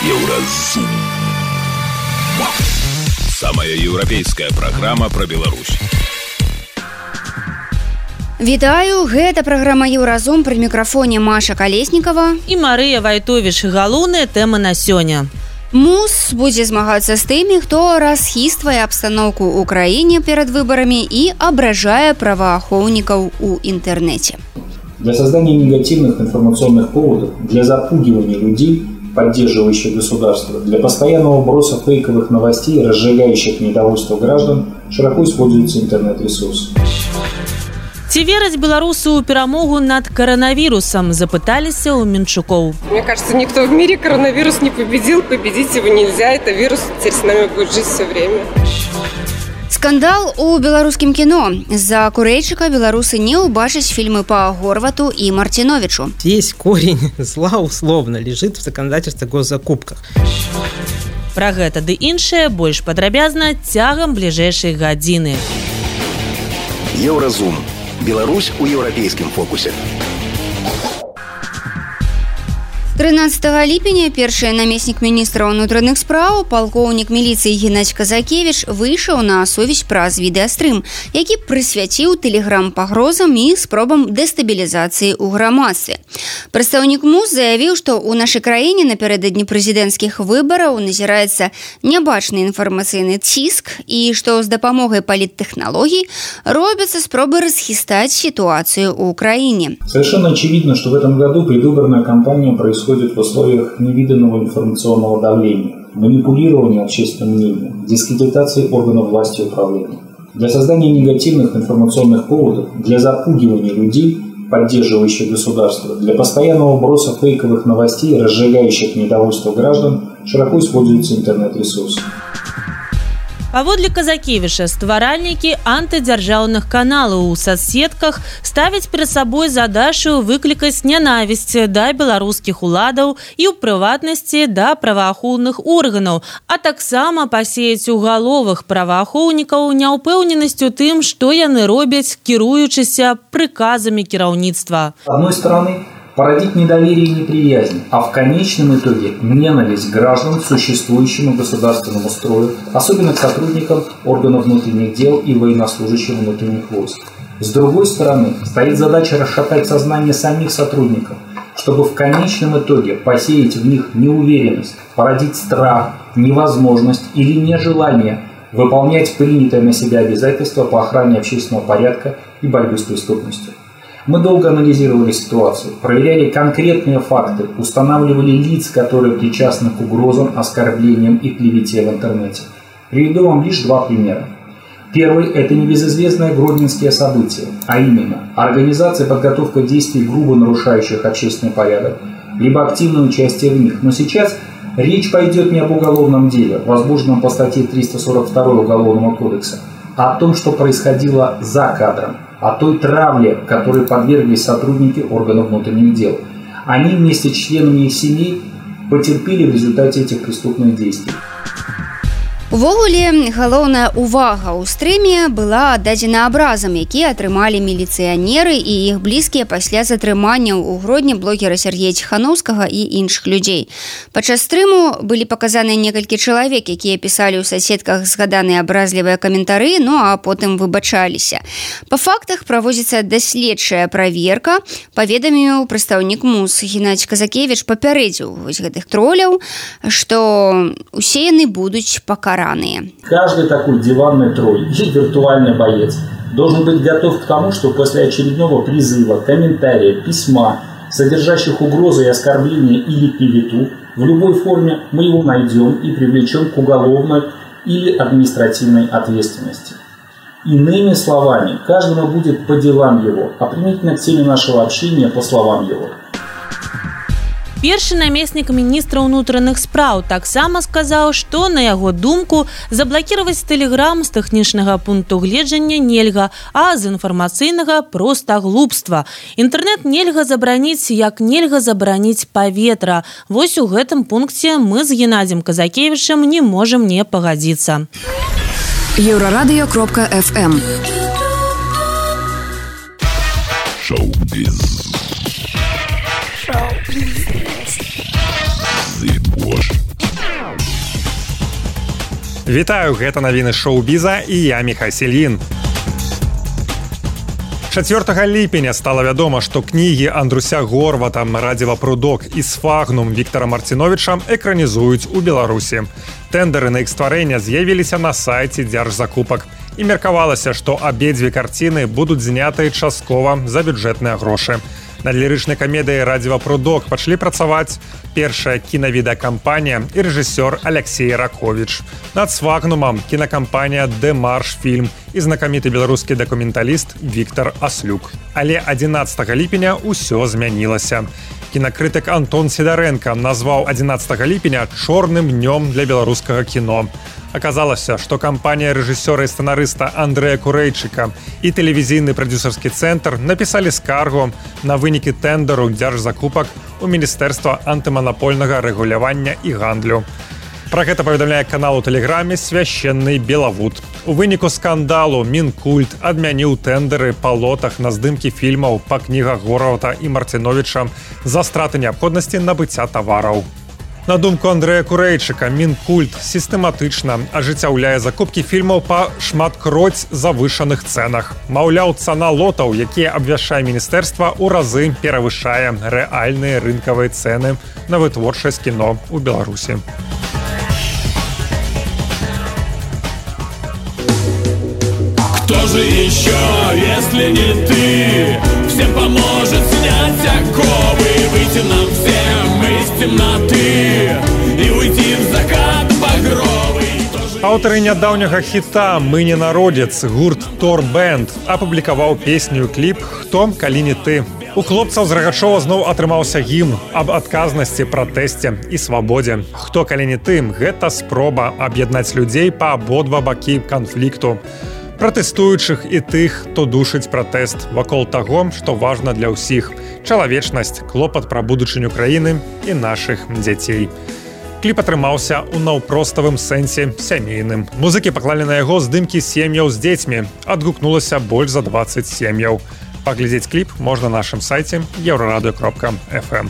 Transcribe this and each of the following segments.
Еўразум. Самая еўрапейская праграма пра Беларусь. Вітаю, гэта праграма Еўразум, пры мікрафоне Маша Калеснікова і Марыя Вайтовіч. Галоўныя тэмы на сёння. МУС будзе змагацца з тымі, хто расхіствае абстаноўку ў краіне перад выбарамі і абражае праваахоўнікаў у інтэрнэце. Для создания негативных информационных поводов, для запугивания людей, поддерживающих государство, для постоянного вброса фейковых новостей, разжигающих недовольство граждан, широко используется интернет-ресурс. Ці вераць беларусы ў перамогу над коронавирусом, запыталіся у Менчукоў. Мне кажется, никто в мире коронавирус не победил, победить его нельзя, это вирус теперь с нами будет жить все время. Скандал у беларускім кіно. З-за курэйчыка беларусы не ўбачаць фільмы па Горвату і Мартиновичу. Весь корень зла условно лежит в законодательстве о госзакупках. Пра гэта ды іншае больш падрабязна цягам бліжэйшай гадзіны. Еўразум. Беларусь у еўрапейскім фокусе. 13 ліпеня першы намеснік міністра ўнутраных спраў, палкоўнік міліцыі Геннадзь Казакевіч выйшаў на сувязь праз відэастрым, які прысвяціў тэлеграм-пагрозам і спробам дэстабілізацыі ў грамадстве. Прадстаўнік МУС заявіў, што ў нашай краіне напярэдадні прэзідэнцкіх выбараў назіраецца нябачны інфармацыйны ціск і што з дапамогай паліттэхналогій робяцца спробы расхістаць сітуацыю ў краіне. Совершенно очевидно, что в этом году предвыборная кампания происходит в условиях невиданного информационного давления, манипулирования общественным мнением, дискредитации органов власти и управления. Для создания негативных информационных поводов, для запугивания людей, поддерживающих государство, для постоянного вброса фейковых новостей, разжигающих недовольство граждан, широко используется интернет-ресурс. Паводле Казакевіча, стваральнікі антыдзяржаўных каналаў у соцсетках ставяць перад сабой задачу выклікаць нянавісць да беларускіх уладаў і ў прыватнасці да праваахоўных органаў, а таксама пасеяць у галовах праваахоўнікаў няўпэўненасць у тым, што яны робяць, кіруючыся прыказамі кіраўніцтва. С одной стороны, породить недоверие и неприязнь, а в конечном итоге ненависть граждан к существующему государственному строю, особенно к сотрудникам органов внутренних дел и военнослужащим внутренних войск. С другой стороны, стоит задача расшатать сознание самих сотрудников, чтобы в конечном итоге посеять в них неуверенность, породить страх, невозможность или нежелание выполнять принятые на себя обязательства по охране общественного порядка и борьбе с преступностью. Мы долго анализировали ситуацию, проверяли конкретные факты, устанавливали лиц, которые причастны к угрозам, оскорблениям и клевете в интернете. Приведу вам лишь два примера. Первый – это небезызвестное гродненские события, а именно организация и подготовка действий, грубо нарушающих общественный порядок, либо активное участие в них. Но сейчас речь пойдет не об уголовном деле, возбужденном по статье 342 Уголовного кодекса, а о том, что происходило за кадром, о той травле, которой подверглись сотрудники органов внутренних дел. Они вместе с членами их семей потерпели в результате этих преступных действий. Увогуле, галоўная ўвага ў стрыме была аддадзена абразам, якія атрымалі міліцыянеры і іх блізкія пасля затрыманняў у Гродні блогера Сергея Ціханаўскага і іншых людзей. Падчас стрыму былі паказаныя некалькі чалавек, якія пісалі ў соцсетках згаданыя абразлівыя каментары, ну а потым выбачаліся. Па фактах праводзіцца даследчая праверка, паведаміў прадстаўнік МУС. Геннадзь Казакевіч папярэдзіў гэтых троляў, што усе яны будуць пакараны. Каждый такой диванный тролль или виртуальный боец должен быть готов к тому, что после очередного призыва, комментария, письма, содержащих угрозы и оскорбления или клевету, в любой форме мы его найдем и привлечем к уголовной или административной ответственности. Иными словами, каждому будет по делам его, а применительно к теме нашего общения по словам его. Першы намеснік міністра ўнутраных спраў таксама сказаў, што, на яго думку, заблакіраваць тэлеграм з тэхнічнага пункту гледжання нельга, а з інфармацыйнага проста глупства. Інтэрнэт нельга забараніць, як нельга забараніць паветра. Вось у гэтым пункце мы з Геннадзем Казакевічам не можам не пагадзіцца. Еврорадио.FM Шоу-биз. Вітаю, гэта навіны шоу-біза і я Міхай Сельін. 4 ліпеня стала вядома, што кнігі Андруся Горвата, Радзіва Прудок і Сфагнум Віктара Марціновіча экранізуюць у Беларусі. Тэндары на іх стварэнне з'явіліся на сайце дзяржзакупак. І меркавалася, што абедзве карціны будуць знятыя часткова за бюджэтныя грошы. Над лірычнай камедыяй Радзіва Прудок пачалі працаваць першая кінавідэакампанія і рэжысёр Алексей Раковіч. Над Сфагнумам кінакампанія «Дэмарш фільм» і знакаміты беларускі дакументаліст Віктар Аслюк. Але 11 ліпеня ўсё змянілася. Кінакрытык Антон Сідарэнка назваў 11 ліпеня чорным днём для беларускага кіно. Аказалася, што кампанія рэжысёра і сцэнарыста Андрэя Курэйчыка і тэлевізійны прадзюсарскі цэнтр напісалі скаргу на вынікі тэндэру дзяржзакупак у Міністэрства антыманапольнага рэгулявання і гандлю. Пра гэта паведамляе канал у тэлеграме «Священны Белавуд». У выніку скандалу Мінкульт адмяніў тэндэры па лотах на здымкі фільмаў па кнігах Горвата і Марціновіча за страты неабходнасці набыцця тавараў. На думку Андрэя Курэйчыка, Мінкульт сістэматычна ажыццяўляе закупкі фільмаў па шматкроць завышаных цэнах. Маўляў, цана лотаў, якія абвяшчае міністэрства, у разы перавышае рэальныя рынкавыя цэны на вытворчасць кіно ў Беларусі. Кто же еще, если не ты? Всем поможет снять оковы, выйти нам всем из темноты и уйти в закат багровый. Аўтары нядаўняга хіта «Мы не народец» гурт «Тор Бэнд» апублікаваў песню і кліп «Хто, калі не ты». У хлопцаў з Рагачова зноў атрымаўся гімн аб адказнасці, пратэсце і свабодзе. «Хто, калі не ты» – гэта спроба аб'яднаць людзей па абодва бакі канфлікту. Пратэстуючых і тых, хто душыць пратэст вакол таго, што важна для ўсіх – чалавечнасць, клопат пра будучыню краіны і нашых дзяцей. Кліп атрымаўся ў наўпроставым сэнсе сямейным. Музыкі паклалі на яго здымкі сем'яў з дзецьмі. Адгукнулася больш за 20 сем'яў. Паглядзець кліп можна на нашым сайце euradio.fm.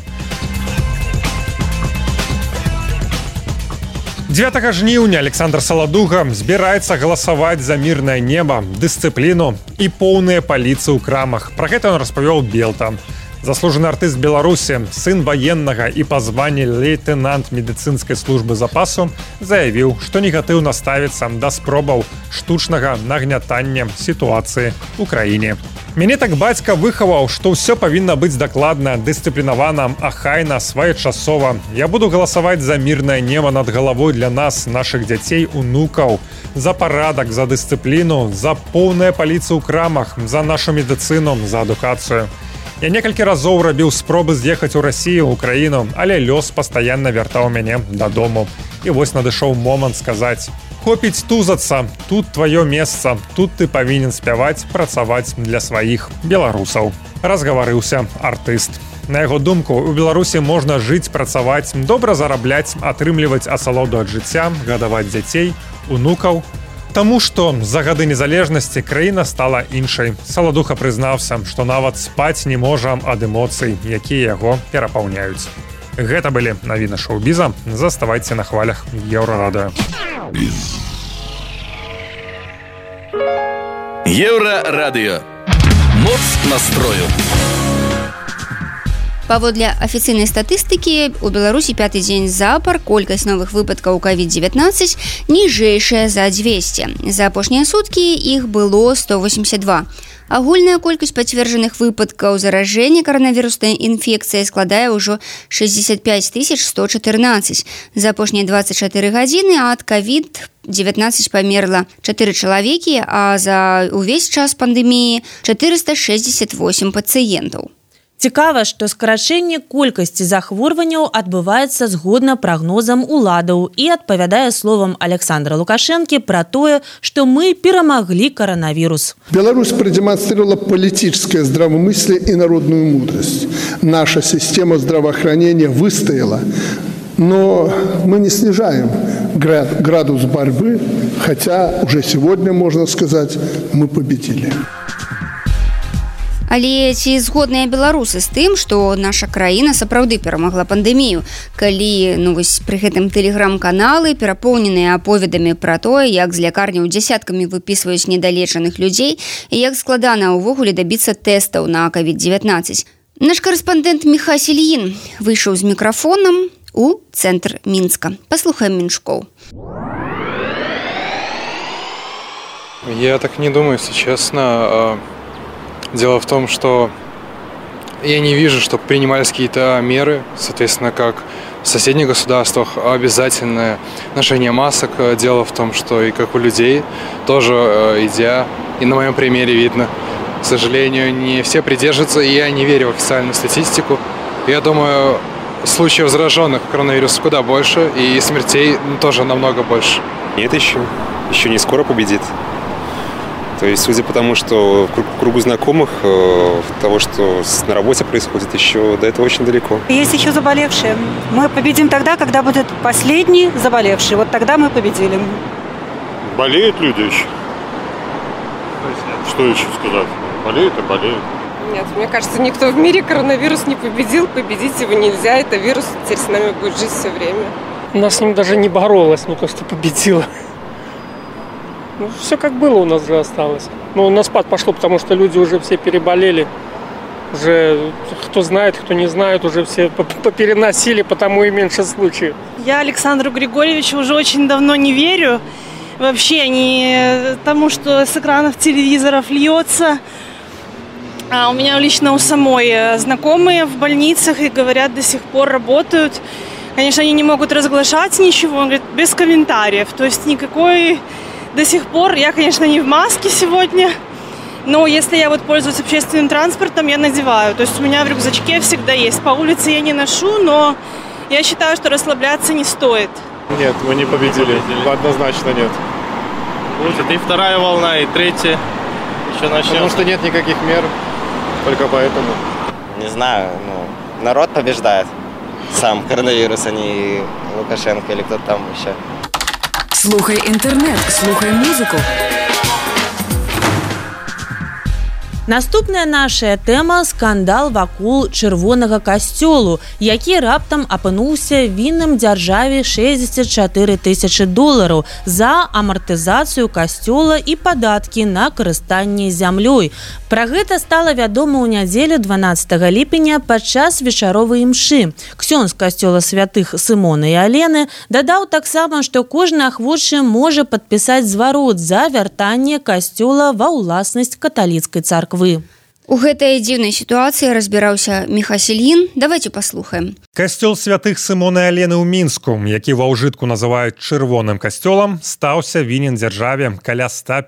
9 жніўня Александр Саладуга збіраецца галасаваць за мірнае неба, дысцыпліну і поўныя паліцы ў крамах. Пра гэта ён распавёў Белта. Заслужаны артыст Беларусі, сын ваеннага і па званні лейтэнант медыцынскай службы запасу, заявіў, што негатыўна ставіцца да спробаў штучнага нагнятання сітуацыі ў краіне. Мяне так бацька выхаваў, што ўсё павінна быць дакладна, дысцыплінавана, ахайна, своечасова. Я буду галасаваць за мірнае неба над галавой для нас, нашых дзяцей, унукаў, за парадак, за дысцыпліну, за поўныя паліцы ў крамах, за нашу медыцыну, за адукацыю. Я некалькі разоў рабіў спробы з'ехаць у Расію, ў краіну, але лёс пастаянна вяртаў мяне дадому. І вось надышоў момант сказаць: «Хопіць тузацца, тут тваё месца, тут ты павінен спяваць, працаваць для сваіх беларусаў», – разгаварыўся артыст. На яго думку, у Беларусі можна жыць, працаваць, добра зарабляць, атрымліваць асалоду ад жыцця, гадаваць дзяцей, унукаў. Таму што за гады незалежнасці краіна стала іншай. Саладуха прызнаўся, што нават спаць не можа ад эмоцый, якія яго перапаўняюць. Гэта былі навіны шоу-біза. Заставайце на хвалях Еўрарадыё. Еўрарадыё. Моц настрою. Паводле афіцыйнай статыстыкі, у Беларусі 5-й дзень запар колькасць новых выпадкаў COVID-19 ніжэйшая за 200. За апошнія суткі іх было 182. Агульная колькасць пацверджаных выпадкаў заражэння каранавіруснай інфекцыяй складае ўжо 65 114. За апошнія 24 гадзіны ад COVID-19 памерла 4 чалавекі, а за ўвесь час пандэміі 468 пацыентаў. Цікава, што скарачэнне колькасці захворванняў адбываецца згодна прагнозам уладаў і адпавядае словам Александра Лукашэнкі пра тое, што мы перамаглі коронавирус. Беларусь продемонстрировала политическое здравомыслие и народную мудрость. Наша система здравоохранения выстояла, но мы не снижаем градус борьбы, хотя уже сегодня, можно сказать, мы победили. Але ці згодныя беларусы з тым, што наша краіна сапраўды перамагла пандэмію, калі пры гэтым тэлеграм-каналы перапоўненыя аповедамі пра тое, як з лякарняў дзясяткамі выпісваюць недалечаных людзей і як складана ўвогуле дабіцца тэстаў на COVID-19. Наш корэспандэнт Михась Ільін выйшаў з мікрафонам у цэнтр Мінска. Паслухаем Меншкоў. Я так не думаю, если честно. Дело в том, что я не вижу, что принимались какие-то меры, соответственно, как в соседних государствах обязательное ношение масок. Дело в том, что и как у людей, тоже идя, и на моем примере видно, к сожалению, не все придерживаются, и я не верю в официальную статистику. Я думаю, случаев зараженных коронавирусом куда больше, и смертей тоже намного больше. Нет еще не скоро победит. То есть, судя по тому, что в кругу знакомых, того, что на работе происходит, еще до этого очень далеко. Есть еще заболевшие. Мы победим тогда, когда будет последний заболевший. Вот тогда мы победили. Болеют люди еще. Что еще сказать? Болеют и болеют. Нет, мне кажется, никто в мире коронавирус не победил. Победить его нельзя. Это вирус теперь с нами будет жить все время. У нас с ним даже не боролась, не то что победила. Все как было у нас же осталось. Но на спад пошло, потому что люди уже все переболели. Уже кто знает, кто не знает, уже все попереносили, потому и меньше случаев. Я Александру Григорьевичу уже очень давно не верю. Вообще не тому, что с экранов телевизоров льется. А у меня лично у самой знакомые в больницах и говорят, до сих пор работают. Конечно, они не могут разглашать ничего, говорят, без комментариев. То есть никакой... До сих пор, я, конечно, не в маске сегодня, но если я пользуюсь общественным транспортом, я надеваю. То есть у меня в рюкзачке всегда есть. По улице я не ношу, но я считаю, что расслабляться не стоит. Нет, мы не победили. Однозначно нет. Будет и вторая волна, и третья. Еще начнем. Потому что нет никаких мер, только поэтому. Не знаю, народ побеждает. Сам коронавирус, а не Лукашенко или кто-то там еще. Слухай інтэрнэт, слухай музыку. Наступная наша тэма – скандал вакол чырвонага касцёлу, які раптам апынуўся вінным дзяржаве $64 000 за амартызацыю касцёла і падаткі на карыстанне зямлёй. Пра гэта стала вядома ў нядзелю 12 ліпеня падчас вечаровай імшы. Ксёндз касцёла святых Сымона і Алены дадаў таксама, што кожны ахвочы можа падпісаць зварот за вяртанне касцёла ва ўласнасць каталіцкай царквы. У гэтай дзіўнай сітуацыі разбіраўся Михась Ільін. Давайте паслухаем. Касцёл святых Сымона і Алены ў Мінску, які ва ўжытку называюць чырвоным касцёлам, стаўся вінен дзяржаве каля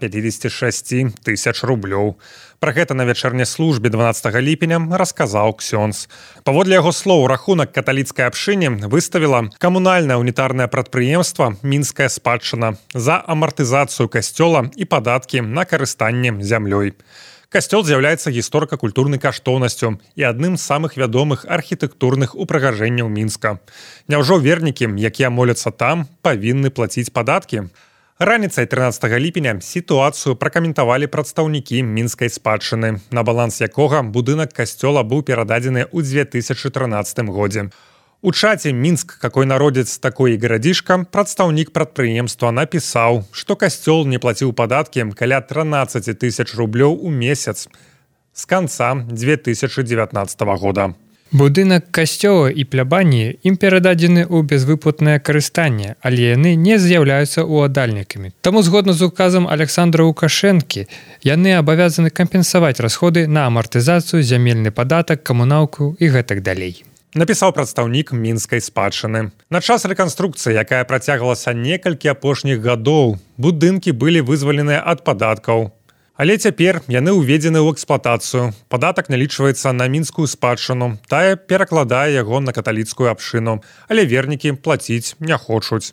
156 000 рублёў. Пра гэта на вечарняй службе 12 ліпеня расказаў ксёндз. Паводле яго слоў, рахунак каталіцкай абшыне выставіла камунальнае унітарнае прадпрыемства «Мінская спадчына» за амартызацыю касцёла і падаткі на карыстанне зямлёй. Касцёл з'яўляецца гісторыка-культурнай каштоўнасцю і адным з самых вядомых архітэктурных упрыгажэнняў Мінска. Няўжо вернікі, якія моляцца там, павінны плаціць падаткі? Раніцай 13 ліпеня сітуацыю пракаментавалі прадстаўнікі мінскай спадчыны, на баланс якога будынак касцёла быў перададзены ў 2013 годзе. У чаце «Мінск, какой народец, такой и городишко» прадстаўнік прадпрыемства напісаў, што касцёл не плаціў падаткі каля 13 000 рублёў у месяц з канца 2019 года. Будынак касцёла і плябаніі ім перададзены ў безвыплатнае карыстанне, але яны не з'яўляюцца ўладальнікамі. Таму згодна з указам Александра Лукашэнкі, яны абавязаны кампенсаваць расходы на амартызацыю, зямельны падатак, камуналку і гэтак далей. Напісаў прадстаўнік мінскай спадчыны. На час рэканструкцыі, якая працягвалася некалькі апошніх гадоў, будынкі былі вызваленыя ад падаткаў. Але цяпер яны ўведзены ў эксплуатацыю. Падатак налічваецца на мінскую спадчыну, тая перакладае яго на каталіцкую абшыну, але вернікі плаціць не хочуць.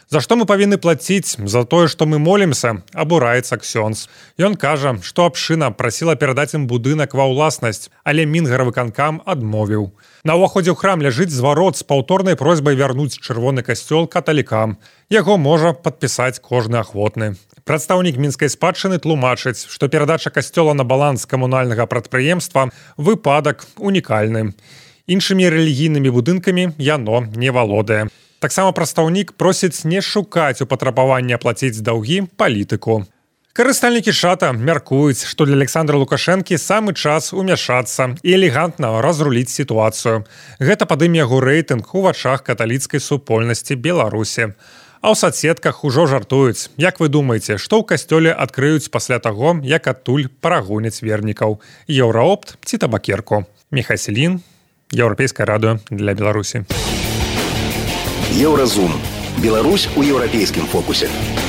За што мы павінны плаціць? За тое, што мы молімся, абураецца ксёндз. Ён кажа, што абшчына прасіла перадаць ім будынак ва ўласнасць, але мінгаравыканкам адмовіў. На ўваходзе ў храм ляжыць зварот з паўторнай просьбай вярнуць чырвоны касцёл каталікам. Яго можа падпісаць кожны ахвотны. Прадстаўнік мінскай спадчыны тлумачыць, што перадача касцёла на баланс камунальнага прадпрыемства выпадак унікальны. Іншымі рэлігійнымі будынкамі яно не валодае. Таксама прадстаўнік просіць не шукаць у патрабаванні аплаціць даўгі палітыку. Карыстальнікі чата мяркуюць, што для Александра Лукашэнкі самы час умяшацца і элегантна разруліць сітуацыю. Гэта падыме яго рэйтынг у вачах каталіцкай супольнасці Беларусі. А ў соцсетках ужо жартуюць. Як вы думаеце, што ў касцёле адкрыюць пасля таго, як адтуль парагоняць вернікаў? Еўраопт ці табакерку? Міхай Селін, Еўрапейскае радыё для Беларусі. Еўразум. Беларусь у еўрапейскім фокусе.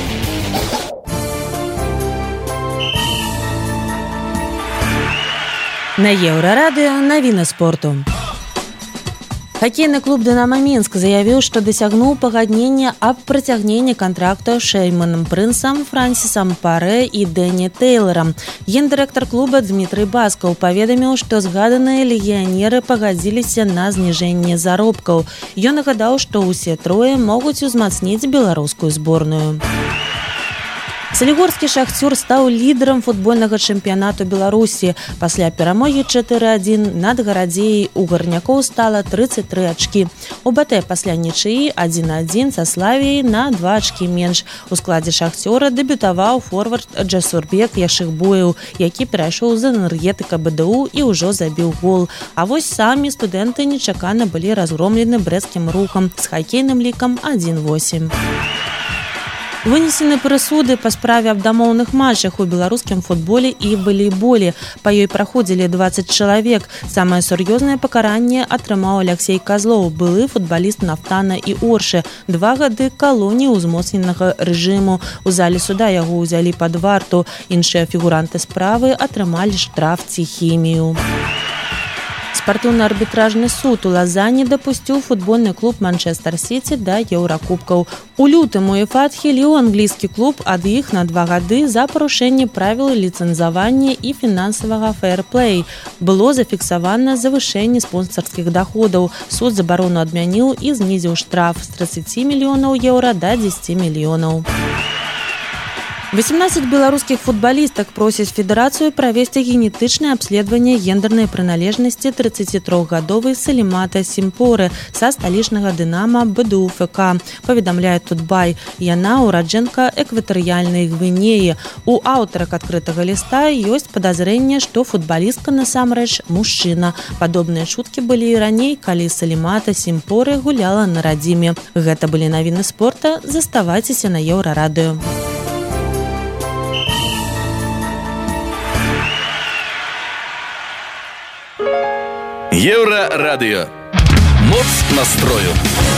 На Еўрарадыё навіны спорту. Хакейны клуб «Дынамо Мінск» заявіў, што дасягнуў пагаднення аб працягненні кантрактаў з Шэйманам Прынсам, Франсісам Парэ і Дэні Тэйларам. Гендырэктар клуба Дмітрый Баскаў паведаміў, што згаданыя легіянеры пагадзіліся на зніжэнне заробкаў. Ён нагадаў, што ўсе трое могуць узмацніць беларускую зборную. Салігорскі «Шахцёр» стаў лідарам футбольнага чэмпіянату Беларусі. Пасля перамогі 4-1 над гарадзеяй у гарнякоў стала 33 ачкі. У БТ пасля нічыі 1-1 са Славіяй на 2 ачкі менш. У складзе «Шахцёра» дэбютаваў форвард Джасурбек Яшыхбоеў, які перайшоў з энергетыка БДУ і ўжо забіў гол. А вось самі студэнты нечакана былі разгромлены брэсцкім Рухам з хакейным лікам 1-8. Вынесены прысуды па справе аб дамоўных матчах у беларускім футболе і валейболе. Па ёй праходзілі 20 чалавек. Самае сур'ёзнае пакаранне атрымаў Аляксей Казлоў, былы футбаліст Нафтана і Оршы. 2 гады калоніі ўзмоцненага рэжыму. У зале суда яго ўзялі пад варту. Іншыя фігуранты справы атрымалі штраф ці хімію. Спартыўна-арбітражны суд у Лазані дапусціў футбольны клуб «Манчестер Сіці» да еўракубкаў. У лютым УЕФА адхіліў англійскі клуб ад іх на 2 гады за парушэнне правіл ліцэнзавання і фінансавага фэйрплэй. Было зафіксавана завышэнне спонсарскіх даходаў. Суд забарону адмяніў і знізіў штраф з 30 мільёнаў еўра да 10 мільёнаў. 18 беларускіх футбалістак просяць федэрацыю правесці генетычнае абследаванне гендернай прыналежнасці 33-гадовай Салімата Сімпоры са сталічнага «Дынама» БДУ ФК, паведамляе Тутбай. Яна ўраджэнка экватарыяльнай Гвінеі. У аўтарак адкрытага ліста ёсць падазрэнне, што футбалістка насамрэч мужчына. Падобныя чуткі былі і раней, калі Салімата Сімпоры гуляла на радзіме. Гэта былі навіны спорта. Заставайцеся на Еўрарадыё. Еўрарадыё. Моц настрою.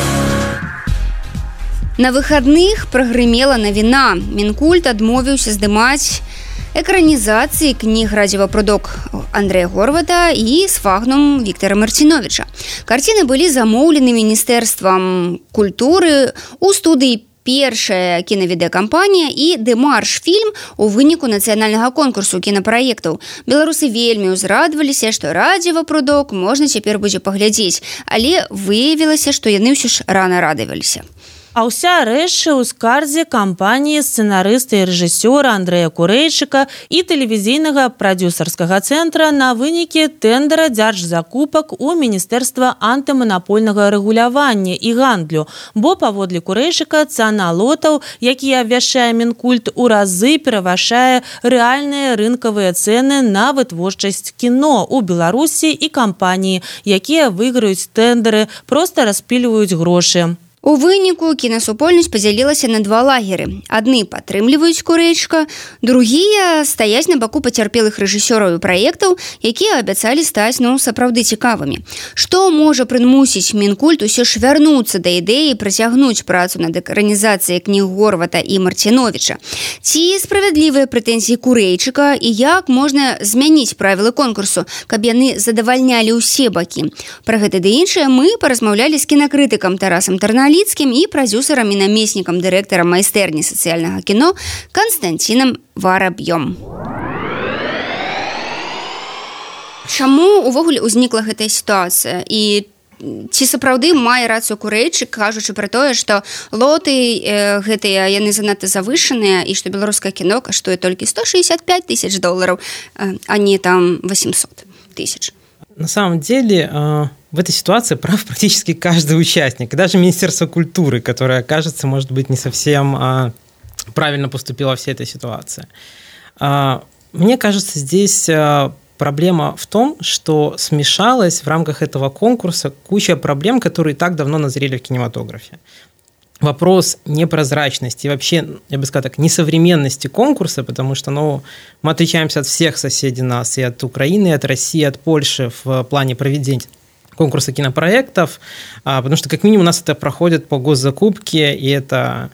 На выходных прагрымела навіна. Мінкульт адмовіўся здымаць экранізацыі кніг Радзіва Прудок Андрэя Горвата і Сфагнум Віктара Марціновіча. Карціны былі замоўлены Міністэрствам культуры у студыі першая кінавідэакампанія і «Дэмарш» фільм у выніку нацыянальнага конкурсу кінапраектаў. Беларусы вельмі ўзрадаваліся, што Радзіва Прудок можна цяпер будзе паглядзець, але выявілася, што яны ўсё ж рана радаваліся. А ўся рэшта ў скардзе кампаніі сцэнарыста і рэжысёра Андрэя Курэйчыка і тэлевізійнага прадзюсарскага цэнтра на вынікі тэндара дзяржзакупак у Міністэрства антыманапольнага рэгулявання і гандлю, бо паводле Курэйчыка цана лотаў, якія абвяшчае Мінкульт, у разы перавышае рэальныя рынкавыя цэны на вытворчасць кіно ў Беларусі, і кампаніі, якія выйграюць тэндары, проста распільваюць грошы. У выніку кінасупольнасць падзялілася на 2 лагеры. Адны падтрымліваюць Курэйчыка, другія стаяць на баку пацярпелых рэжысёраў і праектаў, якія абяцалі стаць сапраўды цікавымі. Што можа прымусіць Мінкульт усё ж вярнуцца да ідэі працягнуць працу над экранізацыяй кніг Горвата і Марціновіча? Ці справядлівыя прэтэнзіі Курэйчыка і як можна змяніць правілы конкурсу, каб яны задавальнялі ўсе бакі? Пра гэта ды іншае мы паразмаўлялі з кінакрытыкам Тарасам Тарнаве, Галіцкім і прадзюсарам і намеснікам дырэктара майстэрні сацыяльнага кіно Канстанцінам Вараб'ём. Чаму увогуле ўзнікла гэтая сітуацыя? І ці сапраўды мае рацыю Курэйчык, кажучы пра тое, што лоты гэтыя яны занадта завышаныя і што беларускае кіно каштуе толькі $165 000, а не там 800 000? На самом деле в этой ситуации прав практически каждый участник, даже Министерство культуры, которое, кажется, может быть, не совсем правильно поступило в всей этой ситуации. Мне кажется, здесь проблема в том, что смешалась в рамках этого конкурса куча проблем, которые так давно назрели в кинематографе. Вопрос непрозрачности и вообще, я бы сказал так, несовременности конкурса, потому что мы отличаемся от всех соседей нас, и от Украины, и от России, и от Польши в плане проведения конкурса кинопроектов, потому что как минимум у нас это проходит по госзакупке, и это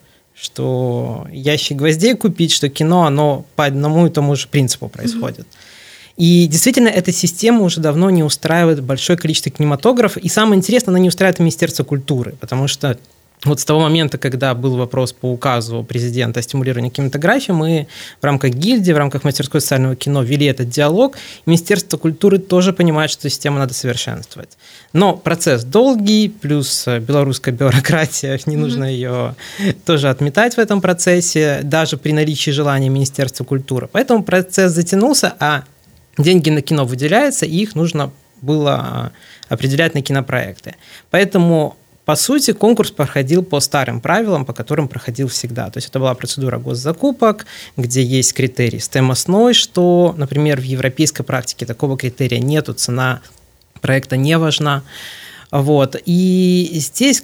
что ящик гвоздей купить, что кино, оно по одному и тому же принципу происходит. И действительно, эта система уже давно не устраивает большое количество кинематографов. И самое интересное, она не устраивает Министерство культуры, потому что вот с того момента, когда был вопрос по указу президента о стимулировании кинематографии, мы в рамках гильдии, в рамках мастерской социального кино вели этот диалог. Министерство культуры тоже понимает, что систему надо совершенствовать. Но процесс долгий, плюс белорусская бюрократия, не нужно ее тоже отметать в этом процессе, даже при наличии желания Министерства культуры. Поэтому процесс затянулся, а деньги на кино выделяются, и их нужно было определять на кинопроекты. Поэтому, по сути, конкурс проходил по старым правилам, по которым проходил всегда. То есть это была процедура госзакупок, где есть критерий стоимостной, что, например, в европейской практике такого критерия нету, цена проекта не важна. Вот. И здесь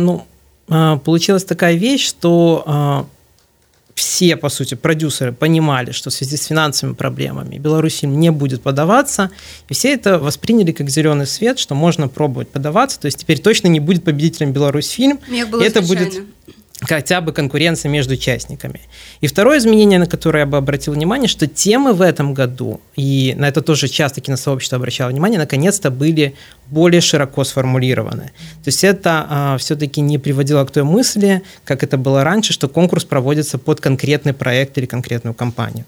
получилась такая вещь, что все, по сути, продюсеры понимали, что в связи с финансовыми проблемами Беларусьфильм не будет подаваться, и все это восприняли как зеленый свет, что можно пробовать подаваться, то есть теперь точно не будет победителем Беларусьфильм, и это будет хотя бы конкуренция между участниками. И второе изменение, на которое я бы обратил внимание, что темы в этом году, и на это тоже часто киносообщество обращало внимание, наконец-то были более широко сформулированы. То есть это все-таки не приводило к той мысли, как это было раньше, что конкурс проводится под конкретный проект или конкретную компанию.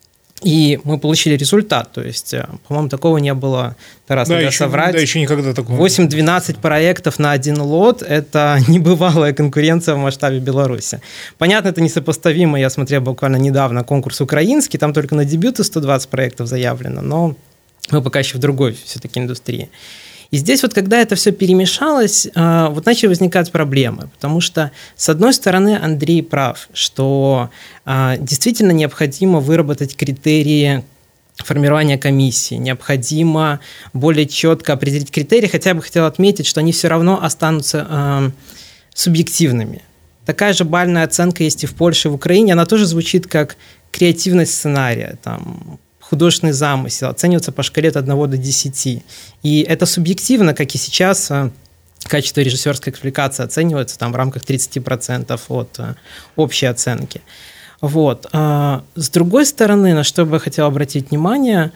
И мы получили результат, то есть, по-моему, такого не было, Тарас, да, еще никогда такого. 8-12 проектов на один лот – это небывалая конкуренция в масштабе Беларуси. Понятно, это несопоставимо, я смотрел буквально недавно конкурс украинский, там только на дебюты 120 проектов заявлено, но мы пока еще в другой все-таки индустрии. И здесь вот, когда это все перемешалось, вот начали возникать проблемы, потому что, с одной стороны, Андрей прав, что действительно необходимо выработать критерии формирования комиссии, необходимо более четко определить критерии, хотя я бы хотел отметить, что они все равно останутся субъективными. Такая же бальная оценка есть и в Польше, и в Украине, она тоже звучит как креативность сценария, там, художественный замысел, оценивается по шкале от 1 до 10. И это субъективно, как и сейчас качество режиссерской квалификации оценивается там, в рамках 30% от общей оценки. Вот. С другой стороны, на что бы я хотел обратить внимание,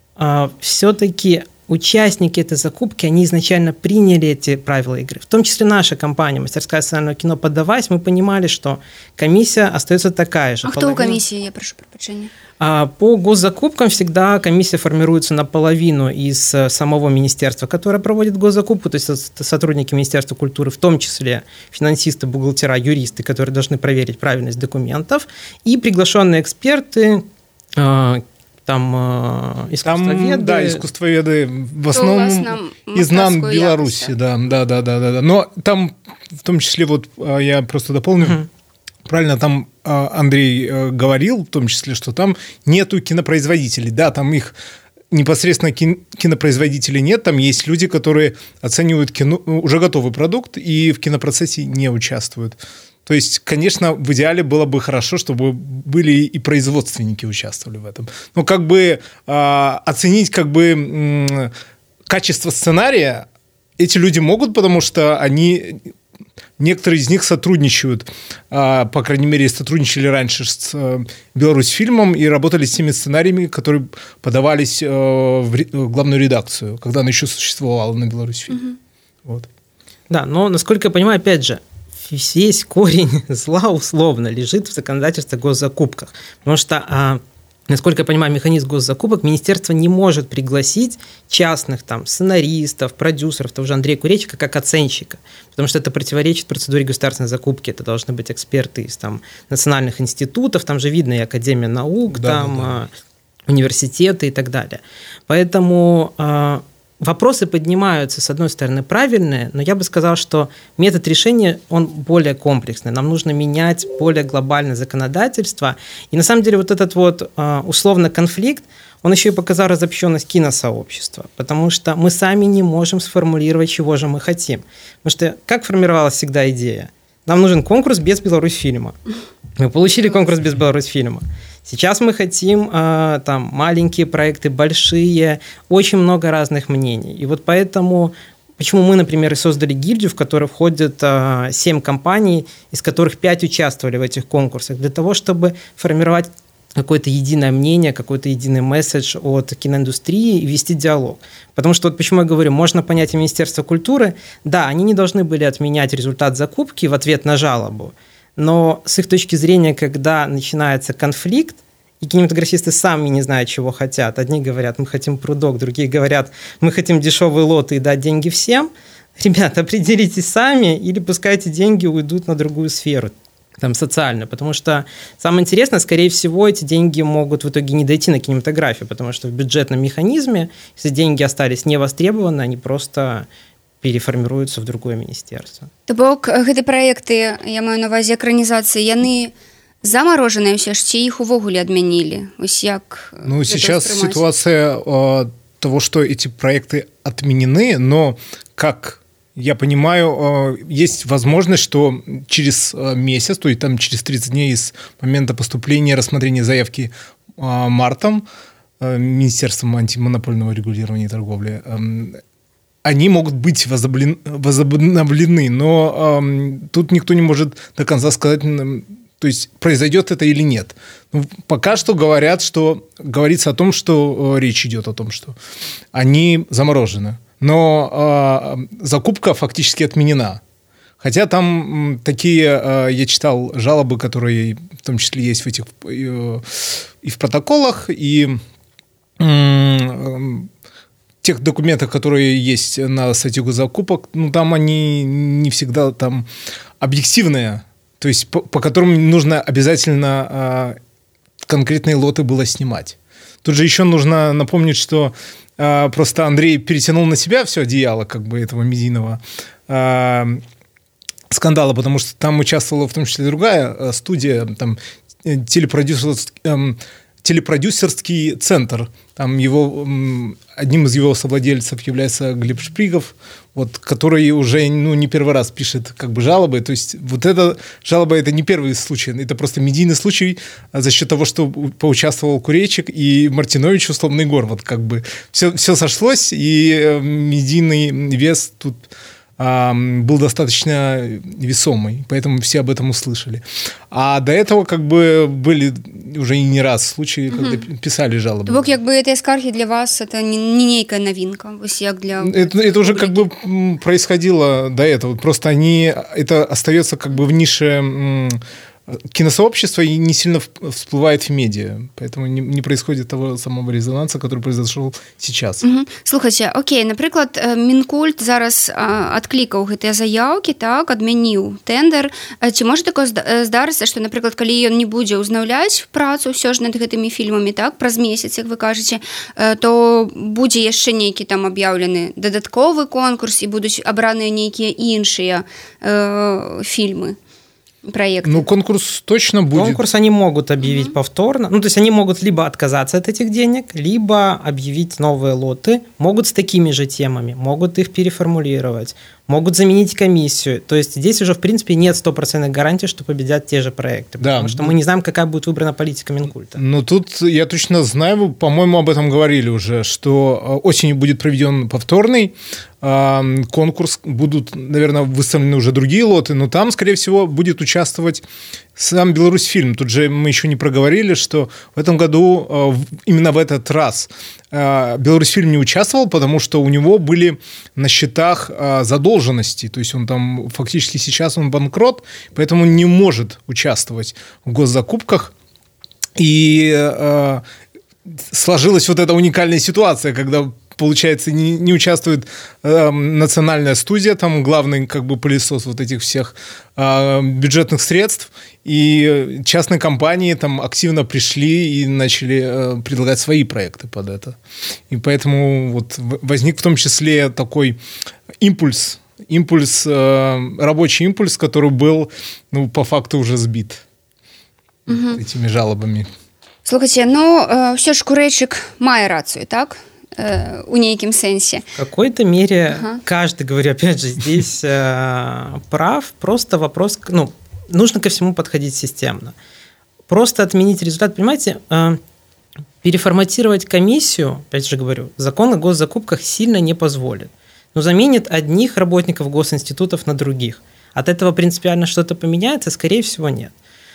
все-таки участники этой закупки, они изначально приняли эти правила игры. В том числе наша компания «Мастерская социального кино», поддаваясь, мы понимали, что комиссия остается такая же. А кто у комиссии, я прошу прощения? По госзакупкам всегда комиссия формируется наполовину из самого министерства, которое проводит госзакупку, то есть сотрудники Министерства культуры, в том числе финансисты, бухгалтера, юристы, которые должны проверить правильность документов, и приглашенные эксперты, искусствоведы. Да, искусствоведы в основном из НАН Беларуси, да. Но там, в том числе, вот я просто дополню, правильно, там Андрей говорил, в том числе, что там нету кинопроизводителей, да, там их непосредственно кинопроизводителей нет, там есть люди, которые оценивают кино, уже готовый продукт и в кинопроцессе не участвуют. То есть, конечно, в идеале было бы хорошо, чтобы были и производственники участвовали в этом. Но как бы оценить качество сценария эти люди могут, потому что некоторые из них сотрудничают, по крайней мере, сотрудничали раньше с Беларусьфильмом и работали с теми сценариями, которые подавались в главную редакцию, когда она еще существовала на Беларусьфильме. Вот. Да, но, насколько я понимаю, опять же, весь корень зла условно лежит в законодательстве о госзакупках. Потому что, насколько я понимаю, механизм госзакупок, министерство не может пригласить частных там сценаристов, продюсеров, того же Андрея Куречика, как оценщика, потому что это противоречит процедуре государственной закупки. Это должны быть эксперты из там национальных институтов, там же видно и Академия наук, университеты и так далее. Поэтому вопросы поднимаются, с одной стороны, правильные, но я бы сказал, что метод решения, он более комплексный. Нам нужно менять более глобальное законодательство. И на самом деле вот этот вот условно конфликт, он еще и показал разобщенность киносообщества, потому что мы сами не можем сформулировать, чего же мы хотим. Потому что как формировалась всегда идея? Нам нужен конкурс без Беларусьфильма. Мы получили конкурс без Беларусьфильма. Сейчас мы хотим там маленькие проекты, большие, очень много разных мнений. И вот поэтому, почему мы, например, и создали гильдию, в которой входят 7 компаний, из которых 5 участвовали в этих конкурсах, для того, чтобы формировать какое-то единое мнение, какой-то единый месседж от киноиндустрии и вести диалог. Потому что, вот почему я говорю, можно понять и Министерство культуры, да, они не должны были отменять результат закупки в ответ на жалобу, но с их точки зрения, когда начинается конфликт, и кинематографисты сами не знают, чего хотят. Одни говорят, мы хотим прудок, другие говорят, мы хотим дешевые лоты и дать деньги всем. Ребята, определитесь сами или пускайте деньги уйдут на другую сферу, там, социальную. Потому что самое интересное, скорее всего, эти деньги могут в итоге не дойти на кинематографию, потому что в бюджетном механизме, если деньги остались невостребованы, они просто переформируются в другое министерство. То бок, гэты проекты, я маю на увазе экранизации, яны замороженные все ж, ці их увогуле адмянили? Ось як ну, сейчас ситуация того, что эти проекты отменены, но, как я понимаю, есть возможность, что через месяц, то есть там через 30 дней с момента поступления и рассмотрения заявки мартом Министерством антимонопольного регулирования и торговли, они могут быть возобновлены, но тут никто не может до конца сказать, то есть произойдет это или нет. Ну, пока что говорится о том, что речь идет о том, что они заморожены. Но закупка фактически отменена. Хотя там такие, я читал жалобы, которые в том числе есть в этих и в протоколах, и тех документах, которые есть на сайте госзакупок, ну, там они не всегда там объективные, то есть по которым нужно обязательно конкретные лоты было снимать. Тут же еще нужно напомнить, что просто Андрей перетянул на себя все одеяло как бы этого медийного скандала, потому что там участвовала в том числе другая студия, там телепродюсерский центр. Там одним из его совладельцев является Глеб Шпригов, вот, который уже не первый раз пишет как бы жалобы. То есть вот эта жалоба – это не первый случай, это просто медийный случай за счет того, что поучаствовал Куречик и Мартинович, условный Гор. Вот как бы все сошлось, и медийный вес тут был достаточно весомый, поэтому все об этом услышали. А до этого как бы были уже и не раз случаи, когда писали жалобы. То бок, как бы эти скарги для вас это не некая новинка, как для... Это уже как бы происходило до этого, просто это остается как бы в нише киносообщества и не сильно всплывает в медиа, поэтому не происходит того самого резонанса, который произошел сейчас. Слухайте, окей, наприклад, Мінкульт зараз адклікаў гэтыя заяўкі, так, адмяніў тэндэр. Ці можа такое здарыцца, што, напрыклад, калі ён не будзе ўзнаўляць працу ўсё ж над гэтымі фільмамі, так, праз месяц, як вы кажаце, то будзе яшчэ нейкі там аб'яўлены дадатковы конкурс і будуць абраныя нейкія іншыя фільмы? Проект. Ну, конкурс точно будет. Конкурс они могут объявить повторно. Ну, то есть они могут либо отказаться от этих денег, либо объявить новые лоты. Могут с такими же темами, могут их переформулировать, могут заменить комиссию. То есть здесь уже, в принципе, нет стопроцентной гарантии, что победят те же проекты. Потому что мы не знаем, какая будет выбрана политика Минкульта. Ну, тут я точно знаю, по-моему, об этом говорили уже, что осенью будет проведен повторный конкурс, будут, наверное, выставлены уже другие лоты, но там, скорее всего, будет участвовать сам Беларусьфильм. Тут же мы еще не проговорили, что в этом году, именно в этот раз, Беларусьфильм не участвовал, потому что у него были на счетах задолженности. То есть он там фактически сейчас он банкрот, поэтому не может участвовать в госзакупках. И сложилась вот эта уникальная ситуация, когда, получается, не участвует национальная студия, там главный как бы пылесос вот этих всех бюджетных средств, и частные компании там активно пришли и начали предлагать свои проекты под это. И поэтому вот возник в том числе такой импульс, рабочий импульс, который был, ну, по факту уже сбит этими жалобами. Слухайте, все ж Курэйчык мае рацию, так? У нейкім сэнсе. В какой-то мере каждый, говорю, опять же, здесь прав. Просто вопрос, нужно ко всему подходить системно. Просто отменить результат, понимаете, переформатировать комиссию, опять же говорю, закон о госзакупках сильно не позволит. Но заменит одних работников госинститутов на других. От этого принципиально что-то поменяется? Скорее всего, нет.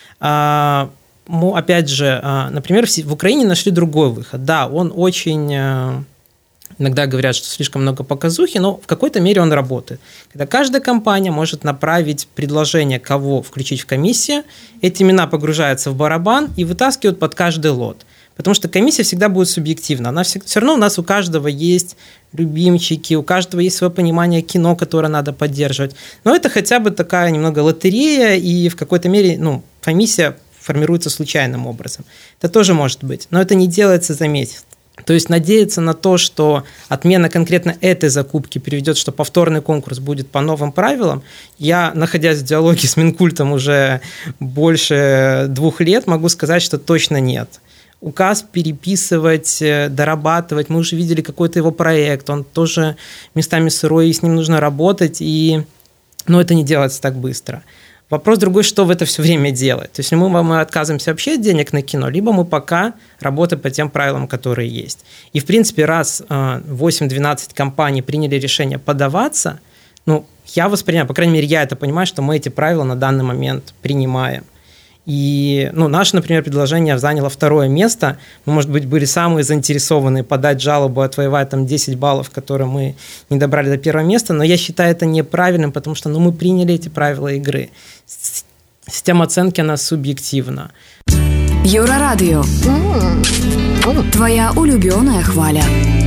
Опять же, например, в Украине нашли другой выход. Да, он очень, иногда говорят, что слишком много показухи, но в какой-то мере он работает. Когда каждая компания может направить предложение, кого включить в комиссию, эти имена погружаются в барабан и вытаскивают под каждый лот. Потому что комиссия всегда будет субъективна. Она все равно у нас у каждого есть любимчики, у каждого есть свое понимание кино, которое надо поддерживать. Но это хотя бы такая немного лотерея, и в какой-то мере комиссия формируется случайным образом. Это тоже может быть, но это не делается за месяц. То есть надеяться на то, что отмена конкретно этой закупки приведет, что повторный конкурс будет по новым правилам, я, находясь в диалоге с Минкультом уже больше 2 лет, могу сказать, что точно нет. Указ переписывать, дорабатывать, мы уже видели какой-то его проект, он тоже местами сырой, и с ним нужно работать, но это не делается так быстро. Вопрос другой, что в это все время делать. То есть мы отказываемся вообще от денег на кино, либо мы пока работаем по тем правилам, которые есть. И, в принципе, раз 8-12 компаний приняли решение подаваться, я воспринимаю, по крайней мере, я это понимаю, что мы эти правила на данный момент принимаем. И наше, например, предложение заняло 2 место. Мы, может быть, были самые заинтересованные подать жалобу, отвоевать там 10 баллов, которые мы не добрали до 1 места. Но я считаю это неправильным, потому что мы приняли эти правила игры. Система оценки, она субъективна. Еврорадио. Твоя улюбёная хваля.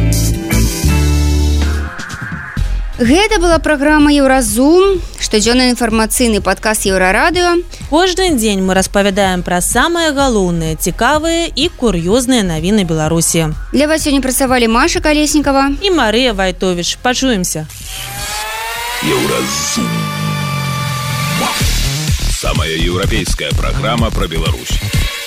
Гэта была праграма Еўразум, штодзённы інфармацыйны падкаст Еўрарадыё. Кожны дзень мы распавядаем пра самыя галоўныя, цікавыя і кур'ёзныя навіны Беларусі. Для вас сёння працавалі Маша Калеснікова і Марыя Вайтовіч. Пачуемся. Еўразум. Самая еўрапейская программа про Беларусь.